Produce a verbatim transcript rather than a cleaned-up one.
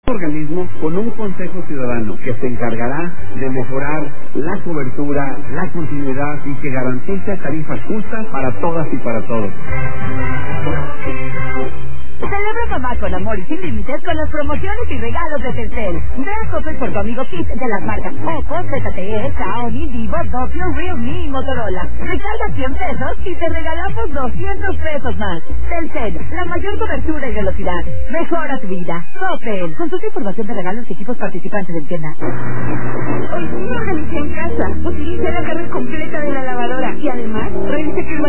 organismo con un consejo ciudadano que se encargará de mejorar la cobertura, la continuidad y que garantice tarifas justas para todas y para todos. Celebra mamá con amor y sin límites con las promociones y regalos de Telcel. Ve a Coppel por tu amigo Kit de las marcas Oppo, Z T E, Xiaomi, Vivo, Nokia, Realme y Motorola. Recarga cien pesos y te regalamos doscientos pesos más. Telcel, la mayor cobertura y velocidad. Mejora tu vida. Coppel. Consulta información de regalos y equipos participantes en tienda. Hoy sí organicé en casa. Utilicé la carga completa de la lavadora y además revisé que el